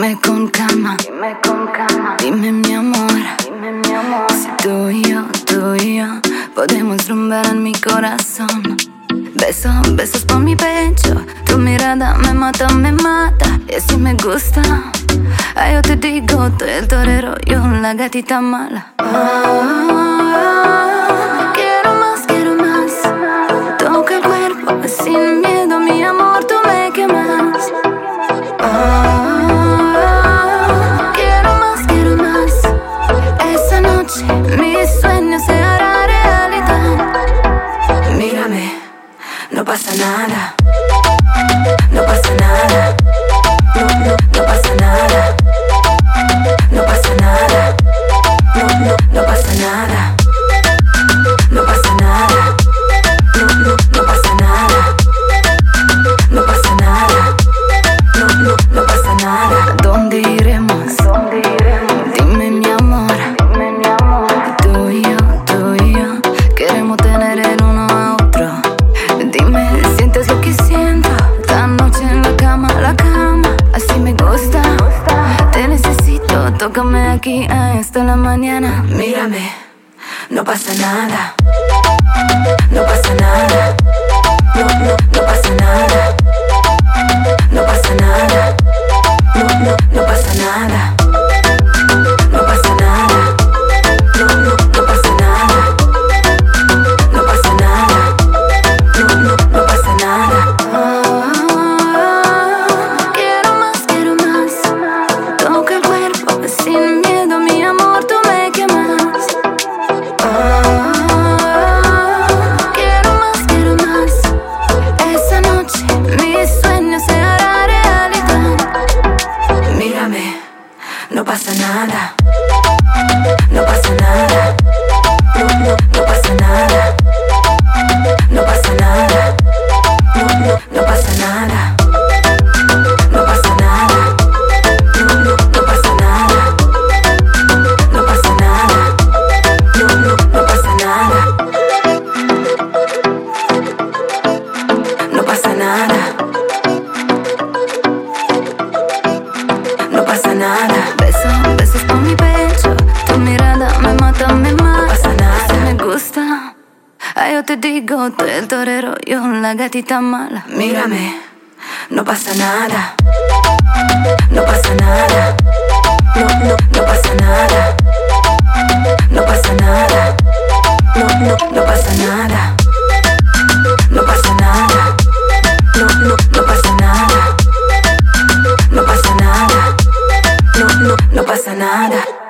Dime con calma, dime mi amor, si tú y yo podemos rumbar en mi corazón. Besos por mi pecho, tu mirada me mata, y así me gusta. Ay, yo te digo, tú el torero, yo la gatita mala. Quiero más, toca el cuerpo sin miedo, mi amor, tú me quemas. Quiero más, esa noche mi sueño se hará realidad. Mírame, no pasa nada, no pasa nada, no pasa nada, no pasa nada, no pasa nada, no pasa nada, no pasa nada, no pasa nada, no pasa nada. ¿Dónde iremos? Dime mi amor, tú y yo queremos tener el uno a otro. Dime, ¿sientes lo que siento? Esta noche en la cama, así me gusta. Te necesito, tócame aquí hasta la mañana. Mírame, no pasa nada, no pasa nada, no pasa nada, no pasa nada, no pasa nada, no pasa nada, no pasa nada, no pasa nada, no pasa nada. Quiero más, toca el cuerpo sin miedo, mi amor, tú me quemas. Quiero más, esa noche mi sueño se hará realidad. Mírame, no pasa nada, no pasa nada, no pasa nada, no pasa nada, no pasa nada, no pasa nada, no pasa nada, no pasa nada, no pasa nada, no pasa nada, no pasa nada. Besos por mi pecho, tu mirada me mata, no pasa nada, así me gusta. Ay, yo te digo, tú el torero, yo la gatita mala. Mírame, no pasa nada, no pasa nada, no pasa nada, no pasa nada, no pasa nada, no pasa nada, no pasa nada, no pasa nada, no pasa nada.